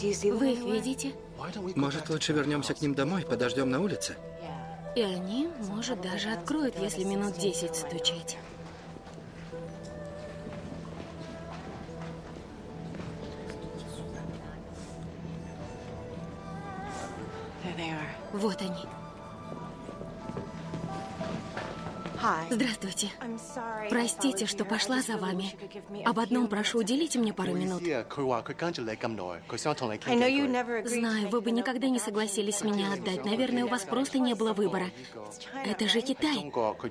Вы их видите? Может, лучше вернемся к ним домой, подождем на улице? И они, может, даже откроют, если минут 10 стучать. Вот они. Здравствуйте. Простите, что пошла за вами. Об одном прошу, уделите мне пару минут. Знаю, вы бы никогда не согласились меня отдать. Наверное, у вас просто не было выбора. Это же Китай.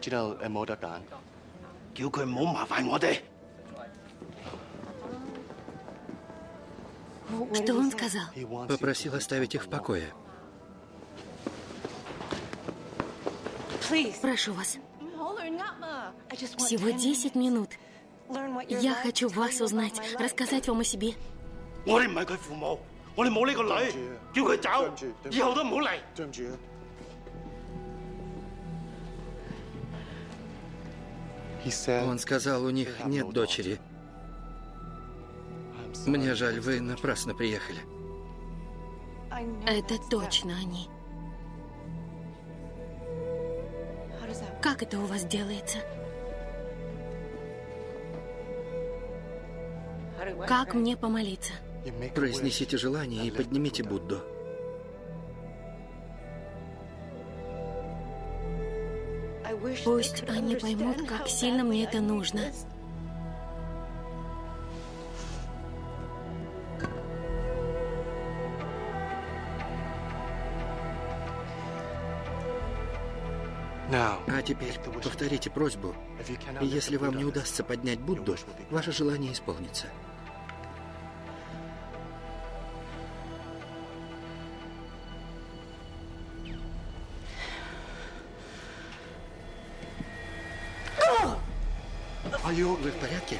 Что он сказал? Попросил оставить их в покое. Прошу вас. Всего 10 минут. Я хочу вас узнать, рассказать вам о себе. Он сказал, у них нет дочери. Мне жаль, вы напрасно приехали. Это точно они. Как это у вас делается? Как мне помолиться? Произнесите желание и поднимите Будду. Пусть они поймут, как сильно мне это нужно. А теперь повторите просьбу. И если вам не удастся поднять Будду, ваше желание исполнится. Вы в порядке?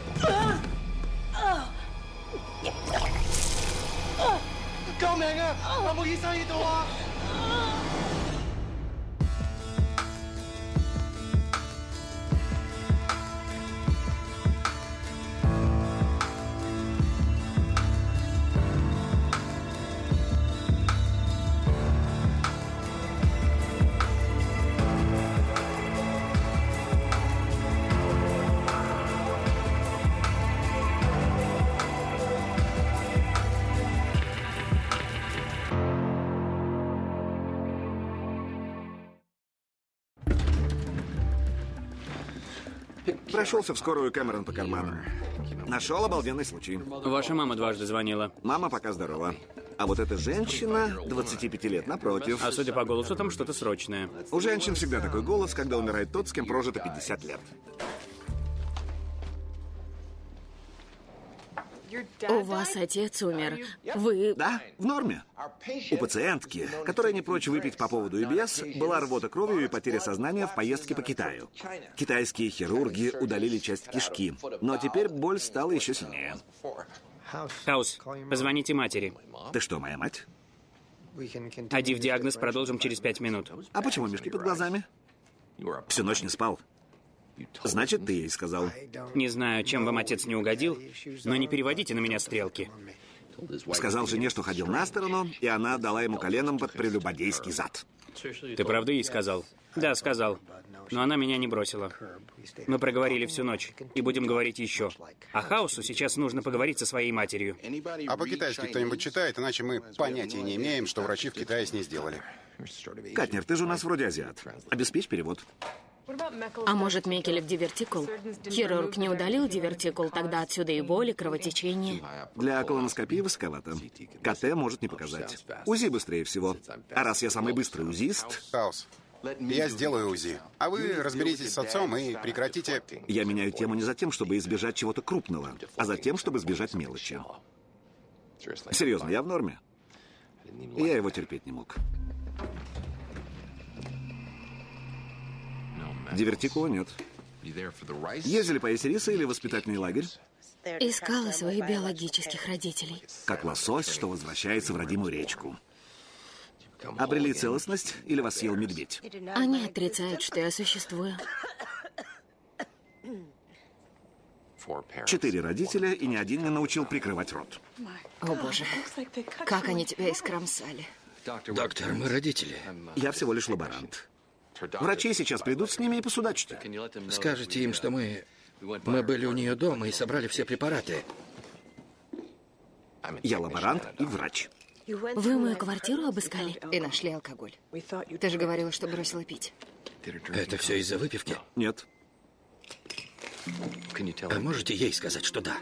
Прошелся в скорую, Кэмерон по карманам. Нашел обалденный случай. Ваша мама дважды звонила. Мама пока здорова. А вот эта женщина, 25 лет, напротив. А судя по голосу, там что-то срочное. У женщин всегда такой голос, когда умирает тот, с кем прожито 50 лет. У вас отец умер. Вы... Да, в норме. У пациентки, которая не прочь выпить по поводу ИБС, была рвота кровью и потеря сознания в поездке по Китаю. Китайские хирурги удалили часть кишки, но теперь боль стала еще сильнее. Хаус, позвоните матери. Ты что, моя мать? Адив диагноз продолжим через 5 минут. А почему мешки под глазами? Всю ночь не спал. Значит, ты ей сказал. Не знаю, чем вам отец не угодил, но не переводите на меня стрелки. Сказал жене, что ходил на сторону, и она дала ему коленом под прелюбодейский зад. Ты правда ей сказал? Да, сказал. Но она меня не бросила. Мы проговорили всю ночь и будем говорить еще. А Хаусу сейчас нужно поговорить со своей матерью. А по-китайски кто-нибудь читает, иначе мы понятия не имеем, что врачи в Китае с ней сделали. Катнер, ты же у нас вроде азиат. Обеспечь перевод. А может, Мекелев дивертикул? Хирург не удалил дивертикул, тогда отсюда и боль, и кровотечение. Для колоноскопии высоковато. КТ может не показать. УЗИ быстрее всего. А раз я самый быстрый узист... Хаус, я сделаю УЗИ. А вы разберитесь с отцом и прекратите... Я меняю тему не за тем, чтобы избежать чего-то крупного, а за тем, чтобы избежать мелочи. Серьезно, я в норме. Я его терпеть не мог. Дивертикула нет. Ездили поесть риса или воспитательный лагерь? Искала своих биологических родителей. Как лосось, что возвращается в родимую речку. Обрели целостность или вас съел медведь? Они отрицают, что я существую. 4 родителя, и ни один не научил прикрывать рот. О, боже. Как они тебя искромсали. Доктор, мы родители. Я всего лишь лаборант. Врачи сейчас придут с ними и посудачат. Скажите им, что мы были у нее дома и собрали все препараты. Я лаборант и врач. Вы мою квартиру обыскали? И нашли алкоголь. Ты же говорила, что бросила пить. Это все из-за выпивки? Нет. А можете ей сказать, что да?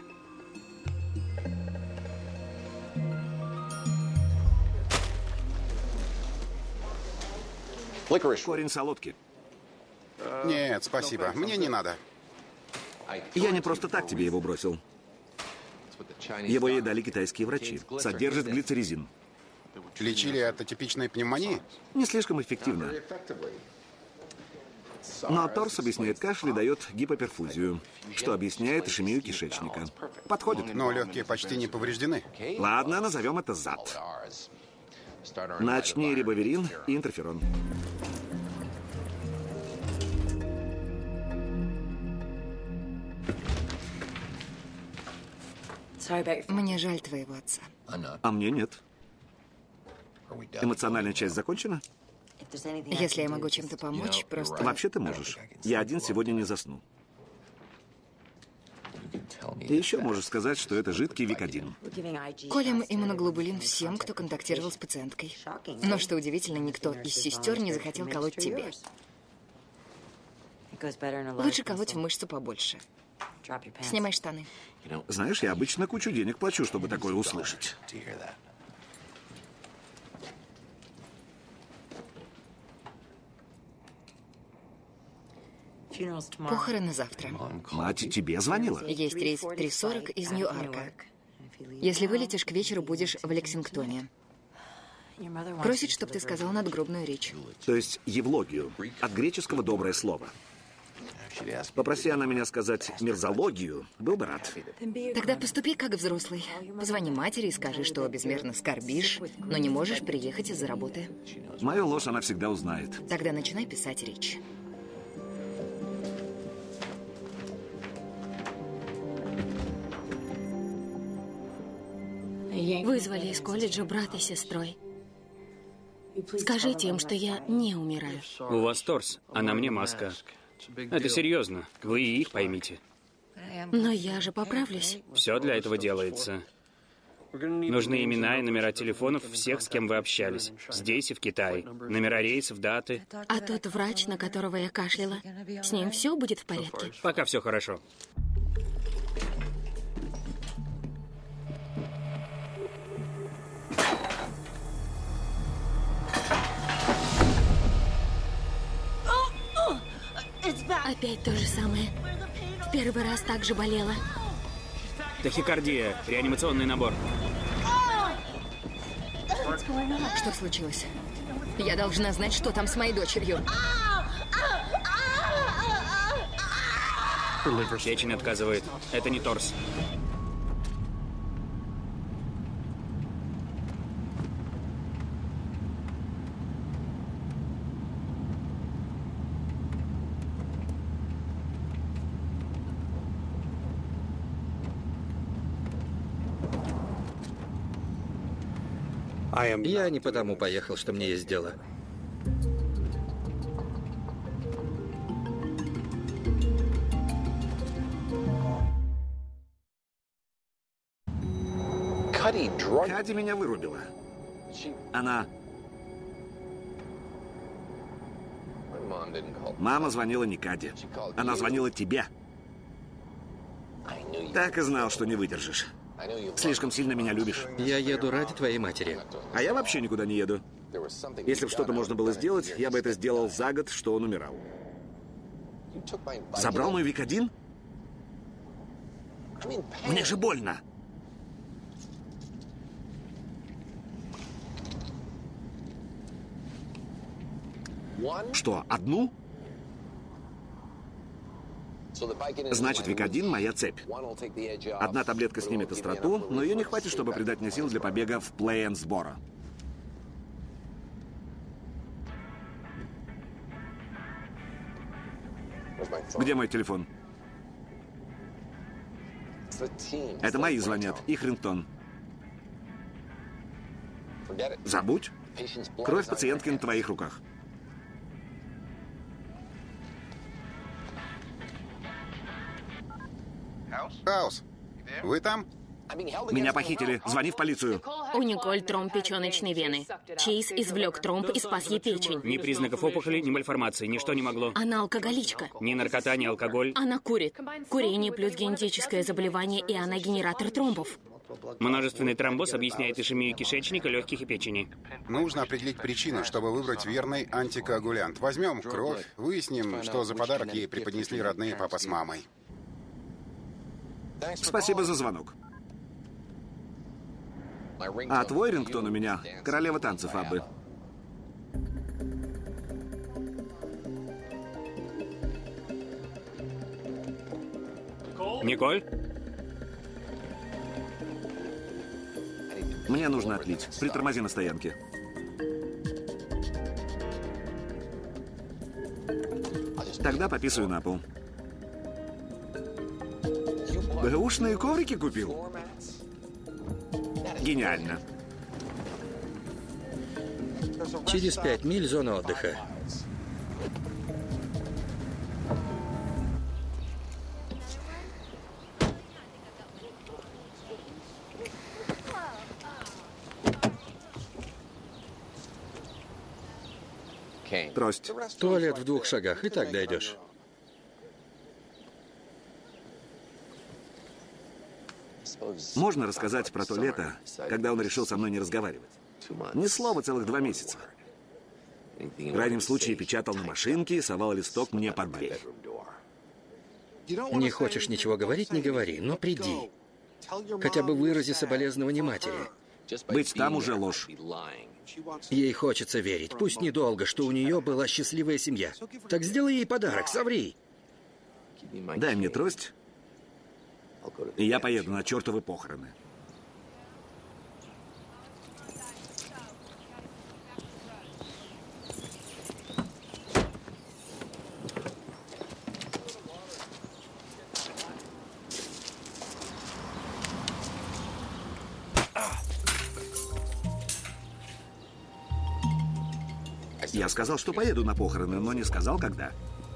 Корень солодки. Нет, спасибо. Мне не надо. Я не просто так тебе его бросил. Его ей дали китайские врачи. Содержит глицеризин. Лечили от атипичной пневмонии? Не слишком эффективно. Но торс объясняет кашель и дает гипоперфузию, что объясняет ишемию кишечника. Подходит. Но легкие почти не повреждены. Ладно, назовем это ЗАД. Начни рибовирин и интерферон. Мне жаль твоего отца. А мне нет. Эмоциональная часть закончена? Если я могу чем-то помочь, просто... Вообще ты можешь. Я один сегодня не засну. Ты еще можешь сказать, что это жидкий Викодин. Колем иммуноглобулин всем, кто контактировал с пациенткой. Но, что удивительно, никто из сестер не захотел колоть тебе. Лучше колоть в мышцу побольше. Снимай штаны. Знаешь, я обычно кучу денег плачу, чтобы такое услышать. Похороны завтра. Мать тебе звонила? Есть рейс в 3:40 из Нью-Арка. Если вылетишь к вечеру, будешь в Лексингтоне. Просит, чтобы ты сказал надгробную речь. То есть евлогию. От греческого «доброе слово». Попроси она меня сказать мирзологию, был бы рад. Тогда поступи как взрослый. Позвони матери и скажи, что безмерно скорбишь, но не можешь приехать из-за работы. Мою ложь она всегда узнает. Тогда начинай писать речь. Вызвали из колледжа брата с сестрой. Скажите им, что я не умираю. У вас торс, а на мне маска. Это серьезно. Вы и их поймите. Но я же поправлюсь. Все для этого делается. Нужны имена и номера телефонов всех, с кем вы общались. Здесь и в Китае. Номера рейсов, даты. А тот врач, на которого я кашляла, с ним все будет в порядке? Пока все хорошо. Опять то же самое. В первый раз так же болела. Тахикардия. Реанимационный набор. Что случилось? Я должна знать, что там с моей дочерью. Печень отказывает. Это не торс. Я не потому поехал, что мне есть дело. Кади меня вырубила. Она... Мама звонила не Кади. Она звонила тебе. Так и знал, что не выдержишь. Слишком сильно меня любишь. Я еду ради твоей матери. А я вообще никуда не еду. Если бы что-то можно было сделать, я бы это сделал за год, что он умирал. Забрал мой Викодин? Мне же больно. Что, одну? Значит, Викодин — моя цепь. Одна таблетка снимет остроту, но ее не хватит, чтобы придать мне сил для побега в Плейенсборо. Где мой телефон? Это мои звонят, их рингтон. Забудь. Кровь пациентки на твоих руках. Хаус, вы там? Меня похитили. Звони в полицию. У Николь тромб печёночной вены. Чейз извлек тромб и спас ей печень. Ни признаков опухоли, ни мальформации, ничто не могло. Она алкоголичка. Ни наркота, ни алкоголь. Она курит. Курение плюс генетическое заболевание, и она генератор тромбов. Множественный тромбоз объясняет ишемию кишечника, легких и печени. Нужно определить причину, чтобы выбрать верный антикоагулянт. Возьмем кровь, выясним, что за подарок ей преподнесли родные папа с мамой. Спасибо за звонок. А твой рингтон у меня — королева танцев Аббы. Николь? Мне нужно отлить. Притормози на стоянке. Тогда пописываю на пол. Бэушные коврики купил? Гениально. Через 5 миль зона отдыха. Трость. Туалет в 2 шагах, и так дойдешь. Можно рассказать про то лето, когда он решил со мной не разговаривать? Ни слова целых 2 месяца. В крайнем случае печатал на машинке и совал листок мне под дверь. Не хочешь ничего говорить, не говори, но приди. Хотя бы вырази соболезнование матери. Быть там уже ложь. Ей хочется верить, пусть недолго, что у нее была счастливая семья. Так сделай ей подарок, соври. Дай мне трость, и я поеду на чертовы похороны. Я сказал, что поеду на похороны, но не сказал, когда.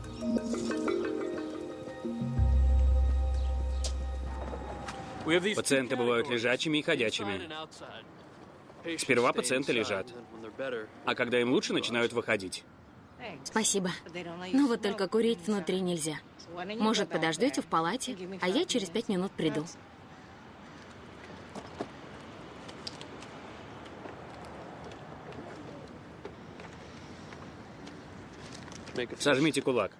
Пациенты бывают лежачими и ходячими. Сперва пациенты лежат, а когда им лучше, начинают выходить. Спасибо. Но вот только курить внутри нельзя. Может, подождете в палате, а я через 5 минут приду. Сожмите кулак.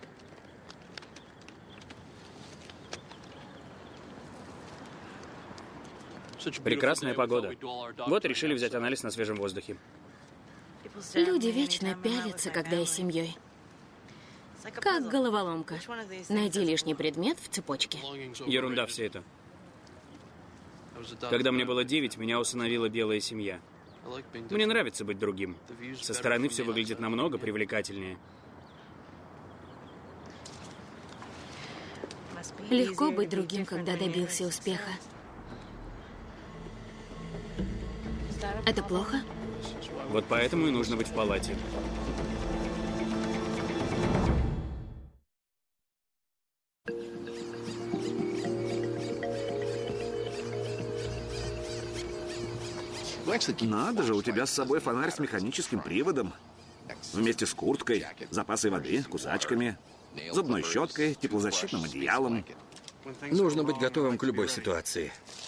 Прекрасная погода. Вот решили взять анализ на свежем воздухе. Люди вечно пялятся, когда я с семьей. Как головоломка. Найди лишний предмет в цепочке. Ерунда все это. Когда мне было 9, меня усыновила белая семья. Мне нравится быть другим. Со стороны все выглядит намного привлекательнее. Легко быть другим, когда добился успеха. Это плохо? Вот поэтому и нужно быть в палате. Надо же, у тебя с собой фонарь с механическим приводом. Вместе с курткой, запасой воды, кусачками, зубной щеткой, теплозащитным одеялом. Нужно быть готовым к любой ситуации.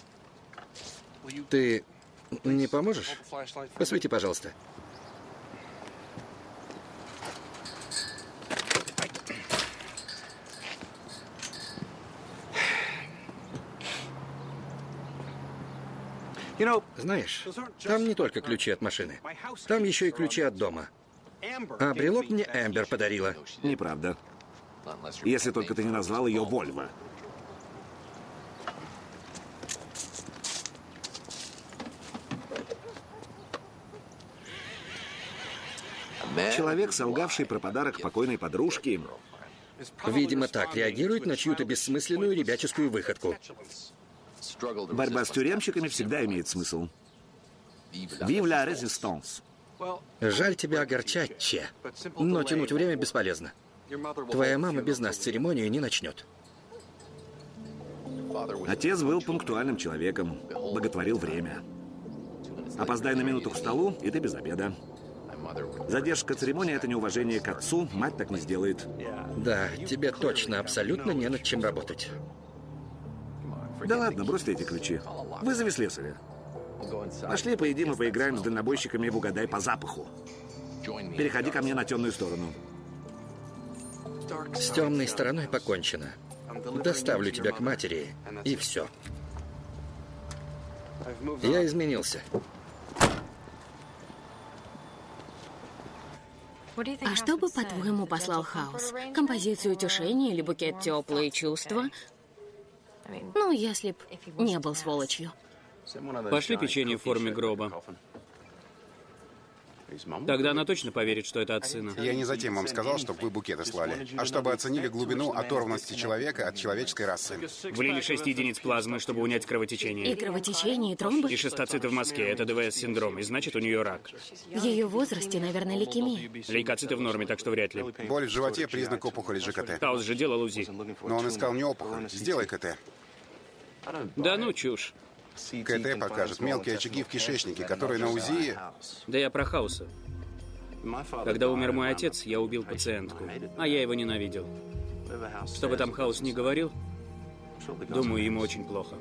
Ты не поможешь? Посвети, пожалуйста. Знаешь, там не только ключи от машины. Там еще и ключи от дома. А брелок мне Эмбер подарила. Неправда. Если только ты не назвал ее Вольво. Человек, солгавший про подарок покойной подружки, Видимо, так реагирует на чью-то бессмысленную ребяческую выходку. Борьба с тюремщиками всегда имеет смысл. Vive la résistance. Жаль тебя огорчать, Че. Но тянуть время бесполезно. Твоя мама без нас церемонию не начнет. Отец был пунктуальным человеком, боготворил время. Опоздай на минуту к столу, и ты без обеда. Задержка церемонии — это неуважение к отцу, мать так не сделает. Да, тебе точно абсолютно не над чем работать. Да ладно, брось ты эти ключи. Вызови слесаря. Пошли поедим и поиграем с дальнобойщиками в угадай по запаху. Переходи ко мне на темную сторону. С темной стороной покончено. Доставлю тебя к матери, и все. Я изменился. А что бы, по-твоему, послал Хаус? Композицию утешения или букет теплые чувства? Ну, если б не был сволочью. Пошли печенье в форме гроба. Тогда она точно поверит, что это от сына. Я не затем вам сказал, чтобы вы букеты слали, а чтобы оценили глубину оторванности человека от человеческой расы. Влили 6 единиц плазмы, чтобы унять кровотечение. И кровотечение, и тромбы? И шистоциты в мозге. Это ДВС-синдром, и значит, у нее рак. В ее возрасте, наверное, лейкемия. Лейкоциты в норме, так что вряд ли. Боль в животе – признак опухоли ЖКТ. Хаус же делал УЗИ. Но он искал не опухоль. Сделай КТ. Да ну, чушь. КТ покажет мелкие очаги в кишечнике, которые на УЗИ... Да я про Хауса. Когда умер мой отец, я убил пациентку, а я его ненавидел. Что бы там Хаус ни говорил, думаю, ему очень плохо.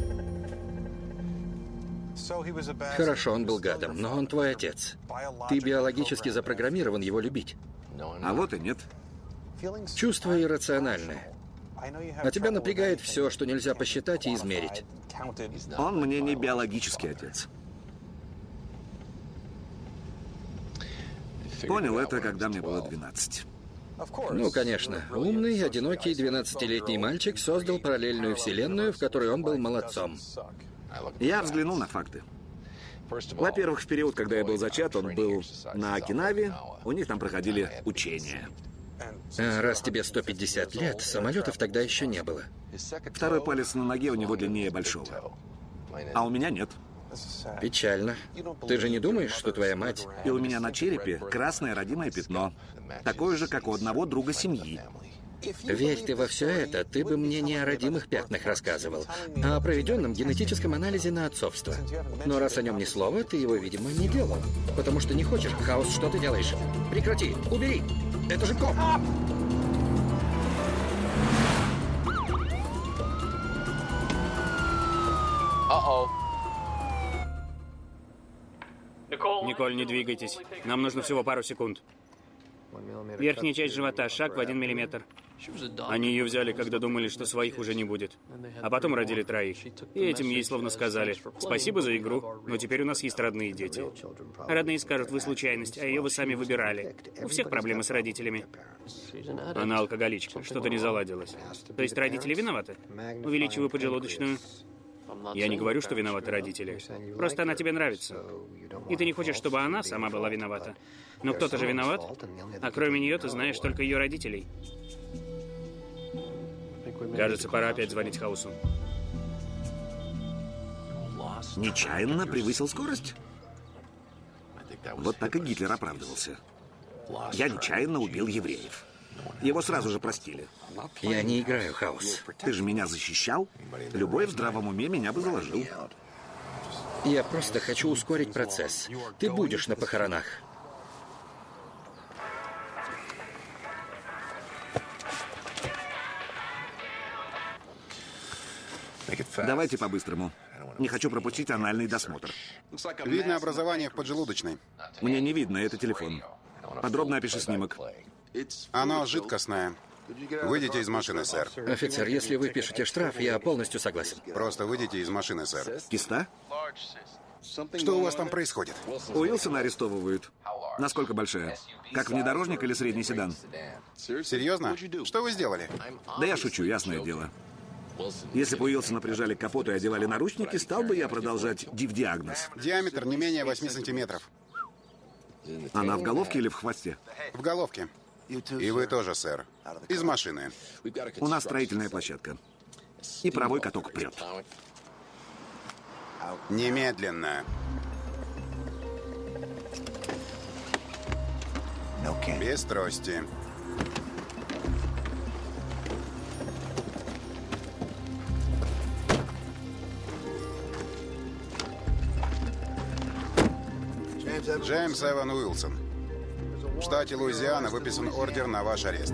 Хорошо, он был гадом, но он твой отец. Ты биологически запрограммирован его любить. А вот и нет. Чувство иррациональное. А тебя напрягает все, что нельзя посчитать и измерить. Он мне не биологический отец. Понял это, когда мне было 12. Ну, конечно. Умный, одинокий 12-летний мальчик создал параллельную вселенную, в которой он был молодцом. Я взглянул на факты. Во-первых, в период, когда я был зачат, он был на Окинаве, у них там проходили учения. А раз тебе 150 лет, самолетов тогда еще не было. Второй палец на ноге у него длиннее большого. А у меня нет. Печально. Ты же не думаешь, что твоя мать... И у меня на черепе красное родимое пятно. Такое же, как у одного друга семьи. Верь ты во все это, ты бы мне не о родимых пятнах рассказывал, а о проведенном генетическом анализе на отцовство. Но раз о нем ни слова, ты его, видимо, не делал. Потому что не хочешь. Хаус, что ты делаешь? Прекрати! Убери! Это же коп! Николь, не двигайтесь. Нам нужно всего пару секунд. Верхняя часть живота, шаг в 1 миллиметр. Они ее взяли, когда думали, что своих уже не будет. А потом родили троих. И этим ей словно сказали: спасибо за игру, но теперь у нас есть родные дети. Родные скажут: вы случайность, а ее вы сами выбирали. У всех проблемы с родителями. Она алкоголичка, что-то не заладилось. То есть родители виноваты? Увеличиваю поджелудочную. Я не говорю, что виноваты родители. Просто она тебе нравится. И ты не хочешь, чтобы она сама была виновата. Но кто-то же виноват. А кроме нее ты знаешь только ее родителей. Кажется, пора опять звонить Хаусу. Нечаянно превысил скорость? Вот так и Гитлер оправдывался. Я нечаянно убил евреев. Его сразу же простили. Я не играю, Хаус. Ты же меня защищал. Любой в здравом уме меня бы заложил. Я просто хочу ускорить процесс. Ты будешь на похоронах. Давайте по-быстрому. Не хочу пропустить анальный досмотр. Видно образование в поджелудочной. Мне не видно, это телефон. Подробно опиши снимок. Оно жидкостное. Выйдите из машины, сэр. Офицер, если вы пишете штраф, я полностью согласен. Просто выйдите из машины, сэр. Киста? Что у вас там происходит? Уилсона арестовывают. Насколько большая? Как внедорожник или средний седан? Серьезно? Что вы сделали? Да я шучу, ясное дело. Если бы Уилсона прижали к капоту и одевали наручники, стал бы я продолжать диагноз. Диаметр не менее 8 сантиметров. Она в головке или в хвосте? В головке. И вы тоже, сэр. Из машины. У нас строительная площадка. И паровой каток прет. Немедленно. Без трости. Джеймс Эван Уилсон. В штате Луизиана выписан ордер на ваш арест.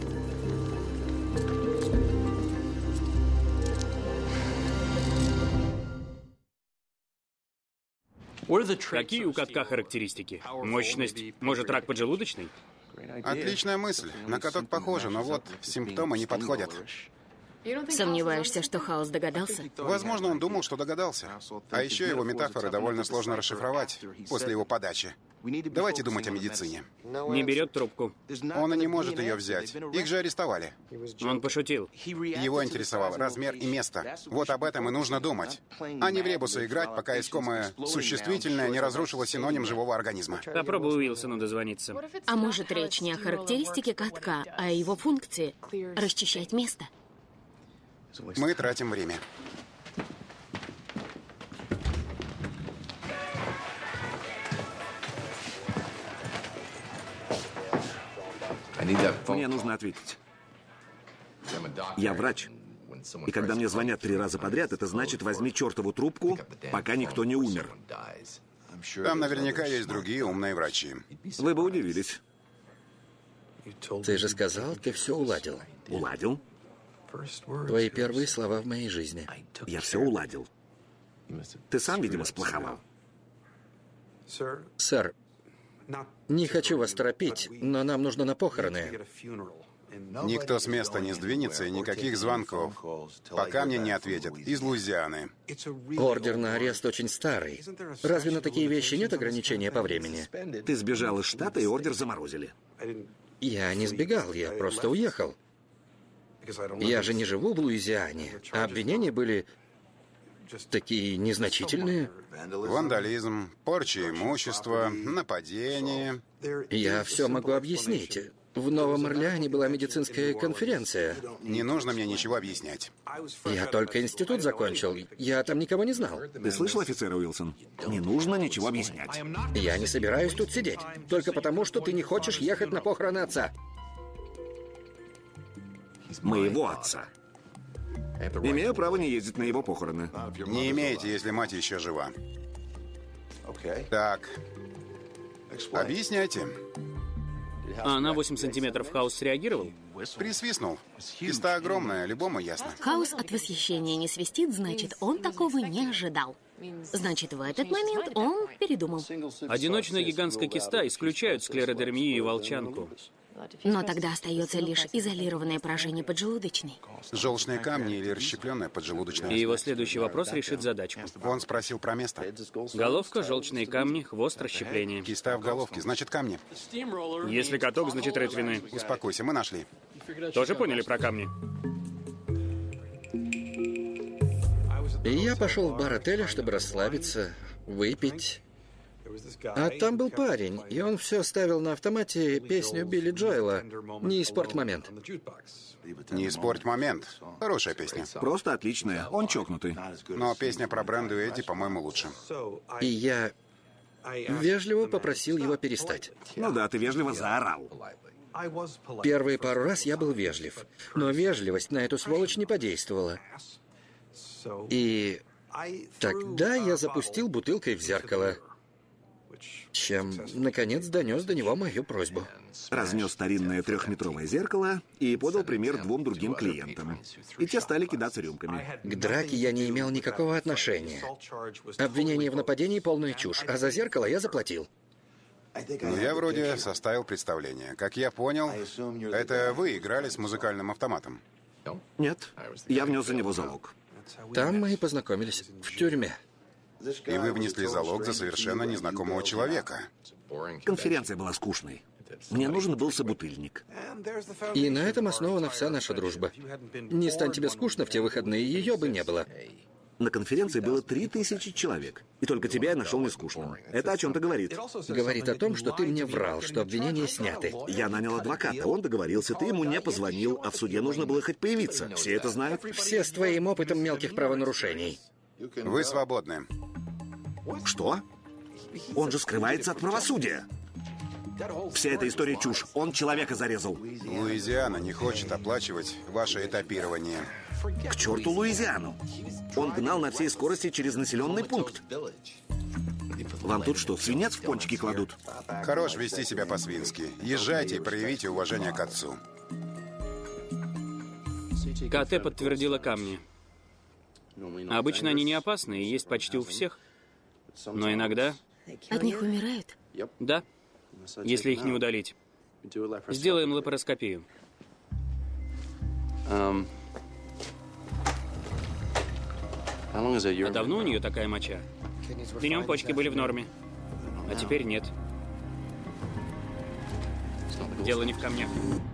Какие у катка характеристики? Мощность? Может, рак поджелудочный? Отличная мысль. На каток похоже, но вот симптомы не подходят. Сомневаешься, что Хаус догадался? Возможно, он думал, что догадался. А еще его метафоры довольно сложно расшифровать после его подачи. Давайте думать о медицине. Не берет трубку. Он и не может ее взять. Их же арестовали. Он пошутил. Его интересовал размер и место. Вот об этом и нужно думать. А не в ребусы играть, пока искомое существительное не разрушило синоним живого организма. Попробуй Уилсону дозвониться. А может, речь не о характеристике катка, а о его функции – расчищать место? Мы тратим время. Мне нужно ответить. Я врач. И когда мне звонят 3 раза подряд, это значит, возьми чертову трубку, пока никто не умер. Там наверняка есть другие умные врачи. Вы бы удивились. Ты же сказал, ты все уладил. Уладил? Твои первые слова в моей жизни. Я все уладил. Ты сам, видимо, сплоховал. Сэр, не хочу вас торопить, но нам нужно на похороны. Никто с места не сдвинется и никаких звонков, пока мне не ответят. Из Луизианы. Ордер на арест очень старый. Разве на такие вещи нет ограничения по времени? Ты сбежал из штата, и ордер заморозили. Я не сбегал, я просто уехал. Я же не живу в Луизиане, а обвинения были такие незначительные. Вандализм, порча имущества, нападение. Я все могу объяснить. В Новом Орлеане была медицинская конференция. Не нужно мне ничего объяснять. Я только институт закончил. Я там никого не знал. Ты слышал, офицер Уилсон? Не нужно ничего объяснять. Я не собираюсь тут сидеть. Только потому, что ты не хочешь ехать на похороны отца. Моего отца. Имею право не ездить на его похороны. Не имеете, если мать еще жива. Так. Объясняйте. А на 8 сантиметров Хаус среагировал? Присвистнул. Киста огромная, любому ясно. Хаус от восхищения не свистит, значит, он такого не ожидал. Значит, в этот момент он передумал. Одиночная гигантская киста исключают склеродермию и волчанку. Но тогда остается лишь изолированное поражение поджелудочной. Желчные камни или расщепленная поджелудочная. И его следующий вопрос решит задачку. Он спросил про место. Головка, желчные камни, хвост, расщепление. Киста в головке, значит камни. Если каток, значит ретвины. Успокойся, мы нашли. Тоже поняли про камни? И я пошел в бар отеля, чтобы расслабиться, выпить. А там был парень, и он все ставил на автомате песню Билли Джоэла «Не испорть момент». Не испорть момент. Хорошая песня. Просто отличная. Он чокнутый. Но песня про Бренду Эдди, по-моему, лучше. И я вежливо попросил его перестать. Ну да, ты вежливо заорал. Первые пару раз я был вежлив, но вежливость на эту сволочь не подействовала. И тогда я запустил бутылкой в зеркало, чем, наконец, донес до него мою просьбу. Разнес старинное 3-метровое зеркало и подал пример 2 другим клиентам. И те стали кидаться рюмками. К драке я не имел никакого отношения. Обвинение в нападении — полная чушь, а за зеркало я заплатил. Ну, я вроде составил представление. Как я понял, это вы играли с музыкальным автоматом. Нет, я внес за него залог. Там мы и познакомились, в тюрьме. И вы внесли залог за совершенно незнакомого человека. Конференция была скучной. Мне нужен был собутыльник. И на этом основана вся наша дружба. Не стань тебе скучно в те выходные, ее бы не было. На конференции было 3000 человек. И только тебя я нашел нескучным. Это о чем-то говорит. Говорит о том, что ты мне врал, что обвинения сняты. Я нанял адвоката, он договорился, ты ему не позвонил, а в суде нужно было хоть появиться. Все это знают. Все с твоим опытом мелких правонарушений. Вы свободны. Что? Он же скрывается от правосудия. Вся эта история чушь. Он человека зарезал. Луизиана не хочет оплачивать ваше этапирование. К черту Луизиану. Он гнал на всей скорости через населенный пункт. Вам тут что, свинец в пончики кладут? Хорош вести себя по-свински. Езжайте и проявите уважение к отцу. КТ подтвердила камни. Обычно они не опасны и есть почти у всех. Но иногда... От них умирают? Да, если их не удалить. Сделаем лапароскопию. А давно у нее такая моча? Днем почки были в норме, а теперь нет. Дело не в камнях.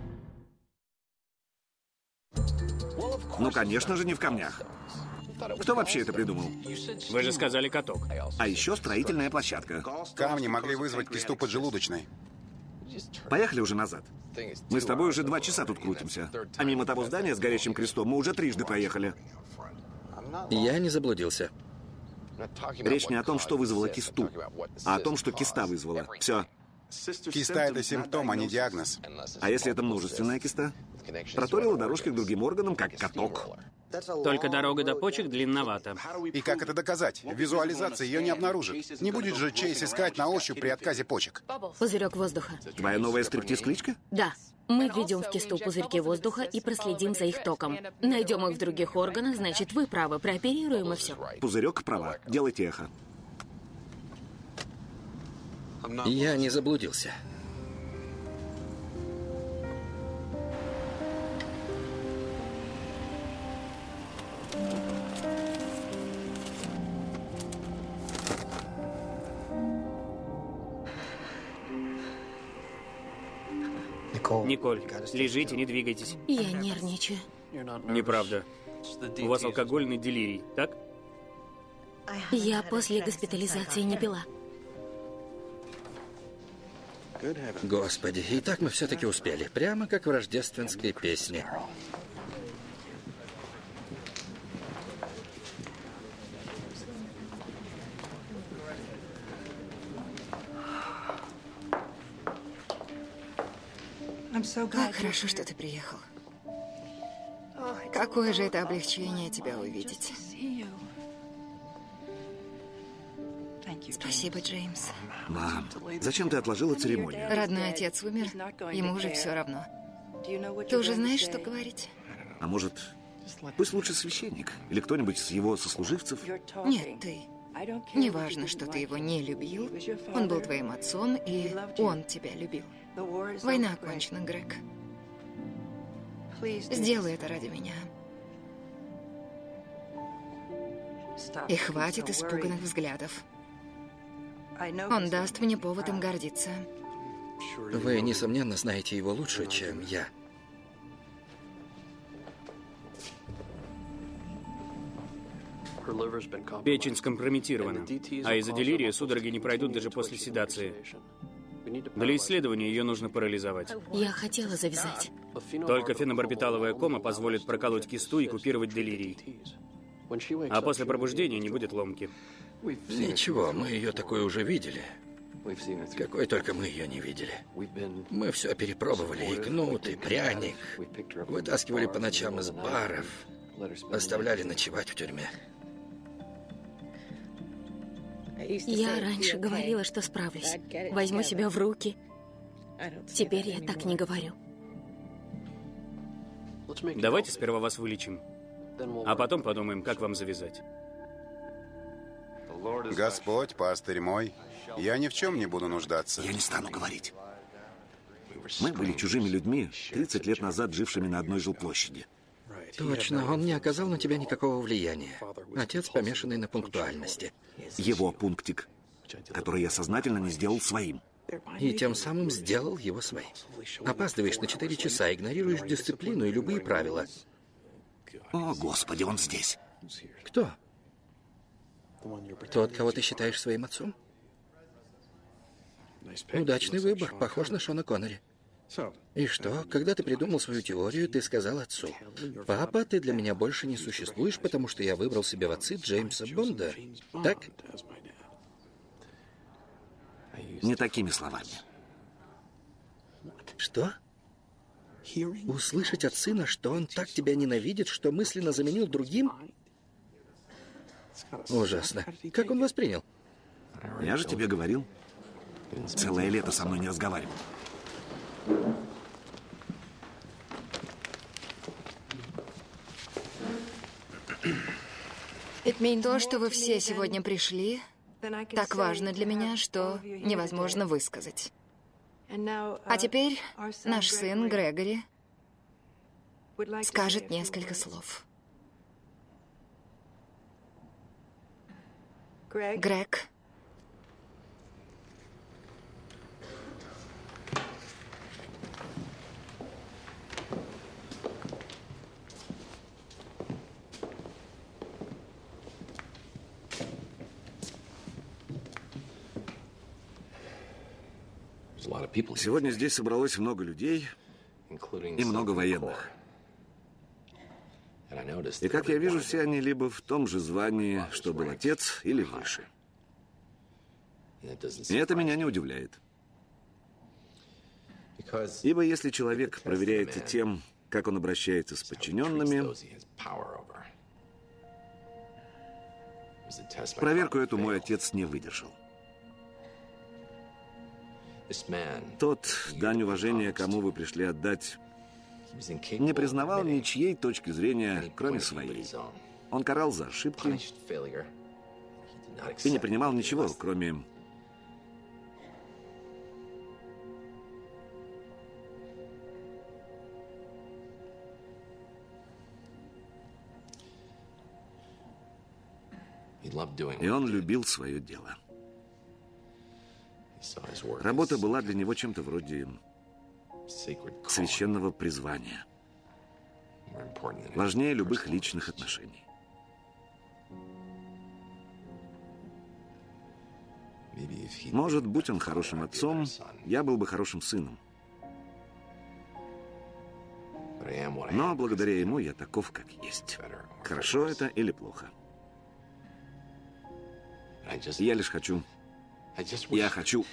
Ну, конечно же, не в камнях. Кто вообще это придумал? Вы же сказали каток. А еще строительная площадка. Камни могли вызвать кисту поджелудочной. Поехали уже назад. Мы с тобой уже 2 часа тут крутимся. А мимо того здания с горящим крестом мы уже трижды проехали. Я не заблудился. Речь не о том, что вызвало кисту, а о том, что киста вызвала. Все. Киста — это симптом, а не диагноз. А если это множественная киста? Проторила дорожки к другим органам, как каток. Только дорога до почек длинновата. И как это доказать? В визуализации ее не обнаружит. Не будет же Чейз искать на ощупь при отказе почек. Пузырек воздуха. Твоя новая стриптиз-кличка? Да. Мы введем в кисту пузырьки воздуха и проследим за их током. Найдем их в других органах, значит, вы правы. Прооперируем и все. Пузырек права. Делайте эхо. Я не заблудился. Николь, лежите, не двигайтесь. Я нервничаю. Неправда. У вас алкогольный делирий, так? Я после госпитализации не пила. Господи, и так мы все-таки успели. Прямо как в рождественской песне. Как хорошо, что ты приехал. Какое же это облегчение тебя увидеть. Спасибо, Джеймс. Мам, зачем ты отложила церемонию? Родной отец умер, ему уже все равно. Ты уже знаешь, что говорить? А может, пусть лучше священник? Или кто-нибудь из его сослуживцев? Нет, ты. Неважно, что ты его не любил. Он был твоим отцом, и он тебя любил. Война окончена, Грег. Сделай это ради меня. И хватит испуганных взглядов. Он даст мне повод им гордиться. Вы, несомненно, знаете его лучше, чем я. Печень скомпрометирована, а из-за делирия судороги не пройдут даже после седации. Для исследования ее нужно парализовать. Я хотела завязать. Только фенобарбиталовая кома позволит проколоть кисту и купировать делирий. А после пробуждения не будет ломки. Ничего, мы ее такой уже видели. Какой только мы ее не видели. Мы все перепробовали, и кнут, и пряник. Вытаскивали по ночам из баров. Оставляли ночевать в тюрьме. Я раньше говорила, что справлюсь. Возьму себя в руки. Теперь я так не говорю. Давайте сперва вас вылечим, а потом подумаем, как вам завязать. Господь, пастырь мой, я ни в чем не буду нуждаться. Я не стану говорить. Мы были чужими людьми, 30 лет назад жившими на одной жилплощади. Точно, он не оказал на тебя никакого влияния. Отец, помешанный на пунктуальности. Его пунктик, который я сознательно не сделал своим. И тем самым сделал его своим. Опаздываешь на 4 часа, игнорируешь дисциплину и любые правила. О, Господи, он здесь. Кто? Тот, кого ты считаешь своим отцом? Удачный выбор. Похож на Шона Коннери. И что, когда ты придумал свою теорию, ты сказал отцу: «Папа, ты для меня больше не существуешь, потому что я выбрал себе в отцы Джеймса Бонда». Так? Не такими словами. Что? Услышать от сына, что он так тебя ненавидит, что мысленно заменил другим? Ужасно. Как он воспринял? Я же тебе говорил. Целое лето со мной не разговаривал. То, что вы все сегодня пришли, так важно для меня, что невозможно высказать. А теперь наш сын Грегори скажет несколько слов. Грег. Сегодня здесь собралось много людей и много военных. И, как я вижу, все они либо в том же звании, что был отец, или выше. И это меня не удивляет. Ибо если человек проверяется тем, как он обращается с подчиненными, проверку эту мой отец не выдержал. Тот, дань уважения, кому вы пришли отдать, не признавал ничьей точки зрения, кроме своей. Он карал за ошибки и не принимал ничего, кроме... И он любил свое дело. Работа была для него чем-то вроде священного призвания. Важнее любых личных отношений. Может, будь он хорошим отцом, я был бы хорошим сыном. Но благодаря ему я таков, как есть. Хорошо это или плохо? Я лишь хочу... Я хочу...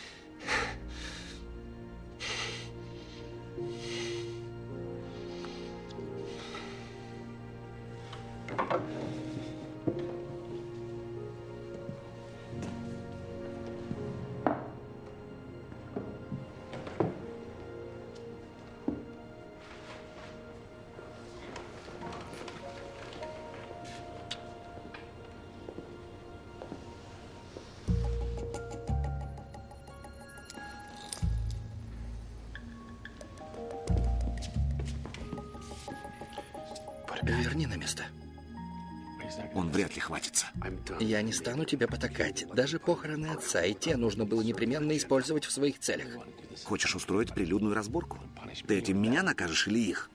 Верни на место. Он вряд ли хватится. Я не стану тебе потакать. Даже похороны отца и те нужно было непременно использовать в своих целях. Хочешь устроить прилюдную разборку? Ты этим меня накажешь или их?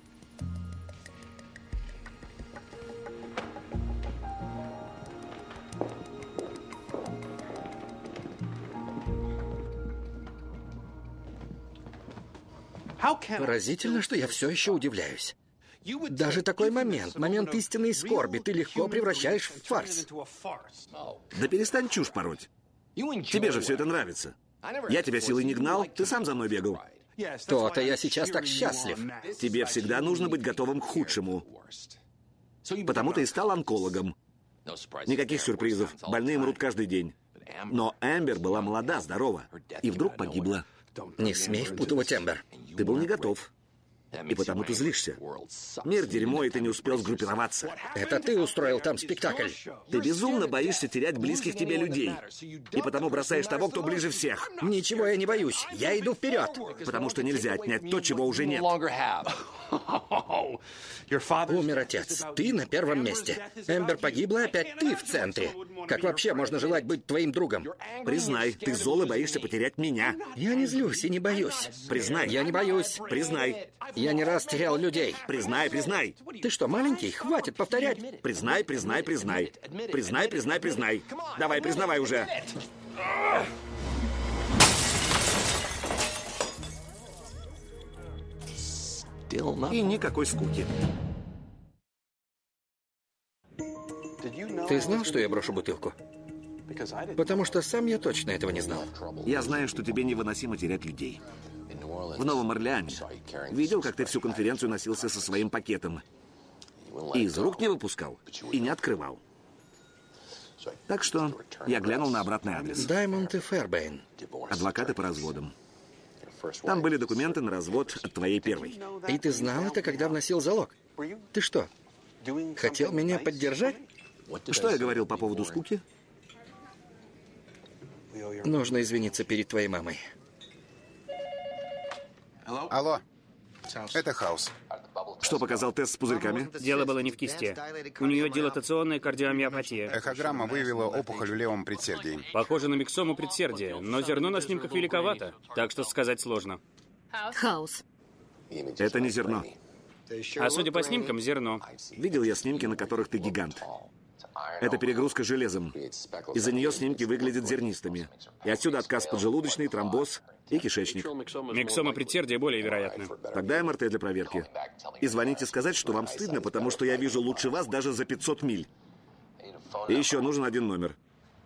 Поразительно, что я все еще удивляюсь. Даже такой момент истинной скорби, ты легко превращаешь в фарс. Да перестань чушь пороть. Тебе же все это нравится. Я тебя силой не гнал, ты сам за мной бегал. То-то я сейчас так счастлив. Тебе всегда нужно быть готовым к худшему. Потому ты и стал онкологом. Никаких сюрпризов. Больные мрут каждый день. Но Эмбер была молода, здорова. И вдруг погибла. Не смей впутывать Эмбер. Ты был не готов. И потому ты злишься. Мир дерьмо, и ты не успел сгруппироваться. Это ты устроил там спектакль. Ты безумно боишься терять близких тебе людей. И потому бросаешь того, кто ближе всех. Ничего я не боюсь. Я иду вперед. Потому что нельзя отнять то, чего уже нет. Умер отец. Ты на первом месте. Эмбер погибла, опять ты в центре. Как вообще можно желать быть твоим другом? Признай, ты зол и боишься потерять меня. Я не злюсь и не боюсь. Признай. Я не боюсь. Признай. Я не раз терял людей. Признай, признай. Ты что, маленький? Хватит повторять. Признай, признай, признай. Признай, признай, признай. Давай, признавай уже. И никакой скуки. Ты знал, что я брошу бутылку? Потому что сам я точно этого не знал. Я знаю, что тебе невыносимо терять людей. В Новом Орлеане видел, как ты всю конференцию носился со своим пакетом. И из рук не выпускал, и не открывал. Так что я глянул на обратный адрес. Даймонд и Фэрбейн. Адвокаты по разводам. Там были документы на развод от твоей первой. И ты знал это, когда вносил залог? Ты что, хотел меня поддержать? Что я говорил по поводу скуки? Нужно извиниться перед твоей мамой. Алло, это Хаус. Что показал тест с пузырьками? Дело было не в кисте. У нее дилатационная кардиомиопатия. Эхограмма выявила опухоль в левом предсердии. Похоже на миксому предсердия, но зерно на снимках великовато, так что сказать сложно. Хаус. Это не зерно. А судя по снимкам, зерно. Видел я снимки, на которых ты гигант. Это перегрузка железом. Из-за нее снимки выглядят зернистыми. И отсюда отказ поджелудочный, тромбоз и кишечник. Миксома предсердия более вероятно. Тогда МРТ для проверки. И звоните сказать, что вам стыдно, потому что я вижу лучше вас даже за 500 миль. И еще нужен один номер.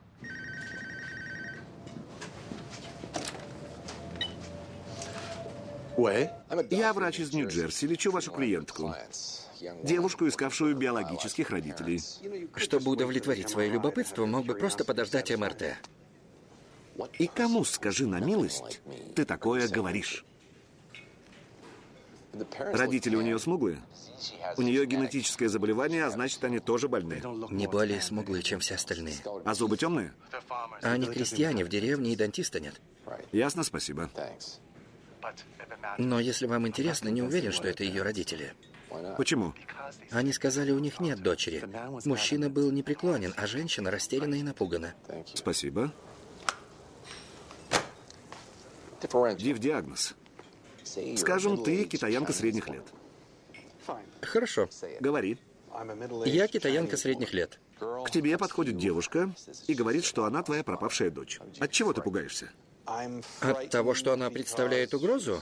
Я врач из Нью-Джерси, лечу вашу клиентку. Девушку, искавшую биологических родителей. Чтобы удовлетворить свое любопытство, мог бы просто подождать МРТ. И кому, скажи на милость, ты такое говоришь? Родители у нее смуглые? У нее генетическое заболевание, а значит, они тоже больны. Не более смуглые, чем все остальные. А зубы темные? Они крестьяне, в деревне и дантиста нет. Ясно, спасибо. Но если вам интересно, не уверен, что это ее родители. Почему? Они сказали, у них нет дочери. Мужчина был непреклонен, а женщина растеряна и напугана. Спасибо. Диагноз. Скажем, ты китаянка средних лет. Хорошо. Говори. Я китаянка средних лет. К тебе подходит девушка и говорит, что она твоя пропавшая дочь. От чего ты пугаешься? От того, что она представляет угрозу?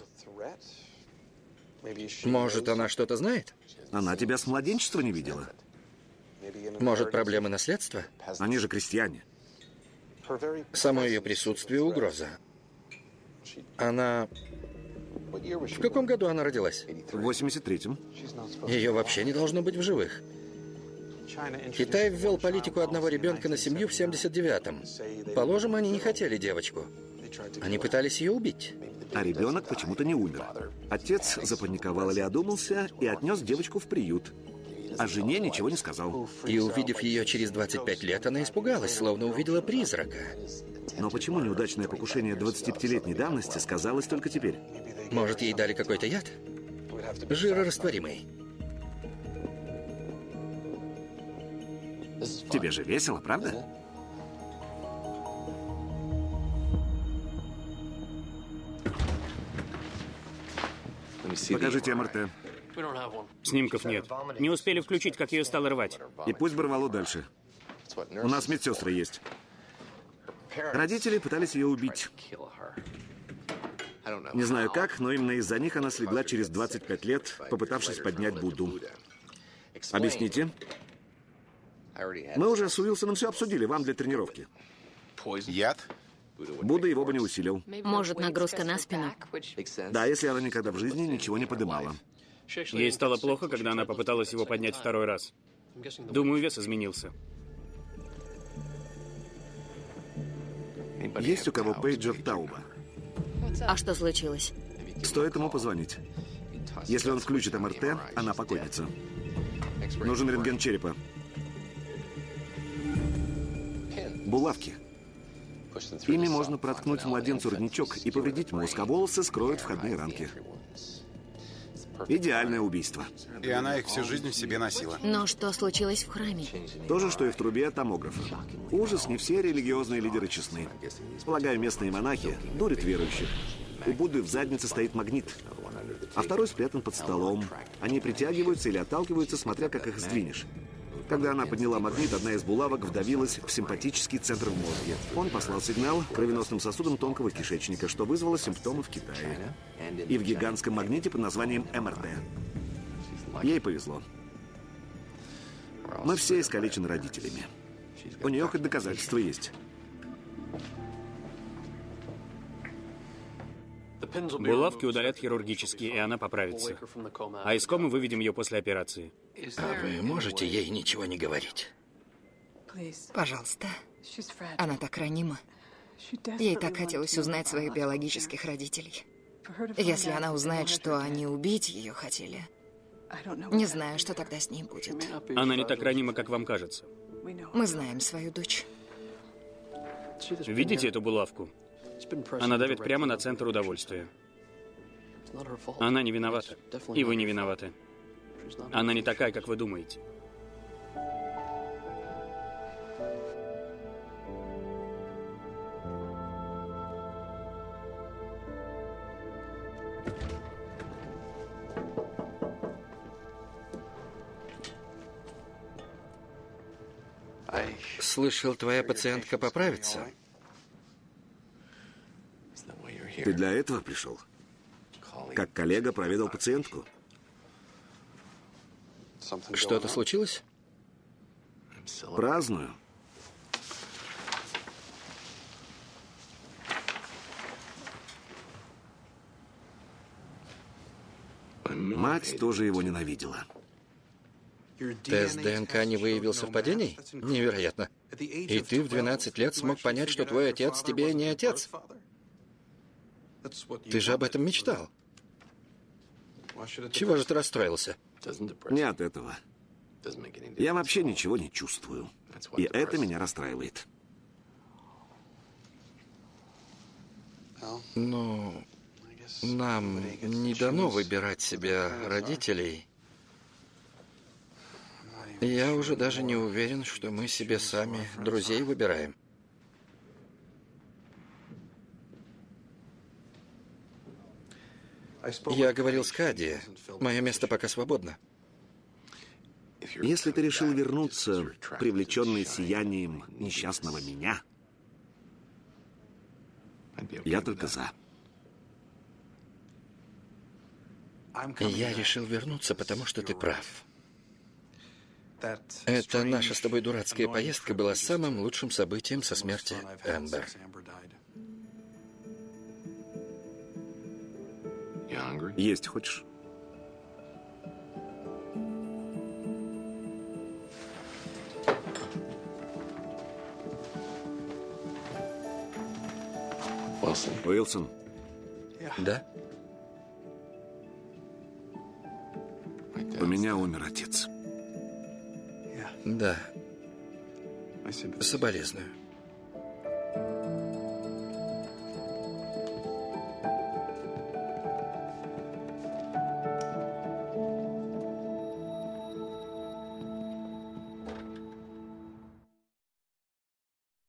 Может, она что-то знает? Она тебя с младенчества не видела. Может, проблемы наследства? Они же крестьяне. Само ее присутствие — угроза. Она... В каком году она родилась? В 83-м. Ее вообще не должно быть в живых. Китай ввел политику одного ребенка на семью в 79-м. Положим, они не хотели девочку. Они пытались ее убить. А ребенок почему-то не умер. Отец запаниковал или одумался и отнес девочку в приют. А жене ничего не сказал. И увидев ее через 25 лет, она испугалась, словно увидела призрака. Но почему неудачное покушение 25-летней давности сказалось только теперь? Может, ей дали какой-то яд? Жирорастворимый. Тебе же весело, правда? Покажите МРТ. Снимков нет. Не успели включить, как ее стало рвать. И пусть бы рвало дальше. У нас медсестры есть. Родители пытались ее убить. Не знаю как, но именно из-за них она слегла через 25 лет, попытавшись поднять Будду. Объясните. Мы уже с Уилсоном все обсудили, вам для тренировки. Яд? Будда его бы не усилил. Может, нагрузка на спину? Да, если она никогда в жизни ничего не подымала. Ей стало плохо, когда она попыталась его поднять второй раз. Думаю, вес изменился. Есть у кого пейджер Тауба? А что случилось? Стоит ему позвонить. Если он включит МРТ, она покойница. Нужен рентген черепа. Булавки. Ими можно проткнуть младенцу родничок и повредить мозг, а волосы скроют входные рамки. Идеальное убийство. И она их всю жизнь в себе носила. Но что случилось в храме? То же, что и в трубе томографа. Ужас, не все религиозные лидеры честны. Полагаю, местные монахи дурят верующих. У Будды в заднице стоит магнит, а второй спрятан под столом. Они притягиваются или отталкиваются, смотря как их сдвинешь. Когда она подняла магнит, одна из булавок вдавилась в симпатический центр в мозге. Он послал сигнал кровеносным сосудам тонкого кишечника, что вызвало симптомы в Китае. И в гигантском магните под названием МРТ. Ей повезло. Мы все искалечены родителями. У нее хоть доказательства есть. Булавки удалят хирургически, и она поправится. А из комы выведем ее после операции. А вы можете ей ничего не говорить? Пожалуйста. Она так ранима. Ей так хотелось узнать своих биологических родителей. Если она узнает, что они убить ее хотели, не знаю, что тогда с ней будет. Она не так ранима, как вам кажется. Мы знаем свою дочь. Видите эту булавку? Она давит прямо на центр удовольствия. Она не виновата. И вы не виноваты. Она не такая, как вы думаете. Слышал, твоя пациентка поправится? Ты для этого пришел? Как коллега проведал пациентку? Что-то случилось? Праздную. Мать тоже его ненавидела. Тест ДНК не выявил совпадений? Невероятно. И ты в 12 лет смог понять, что твой отец тебе не отец. Ты же об этом мечтал. Чего же ты расстроился? Не от этого. Я вообще ничего не чувствую. И это меня расстраивает. Ну, нам не дано выбирать себе родителей. Я уже даже не уверен, что мы себе сами друзей выбираем. Я говорил с Кади. Мое место пока свободно. Если ты решил вернуться, привлеченный сиянием несчастного меня, я только за. Я решил вернуться, потому что ты прав. Эта наша с тобой дурацкая поездка была самым лучшим событием со смерти Эмбер. Есть хочешь? Уилсон. Да? У меня умер отец. Да. Соболезную.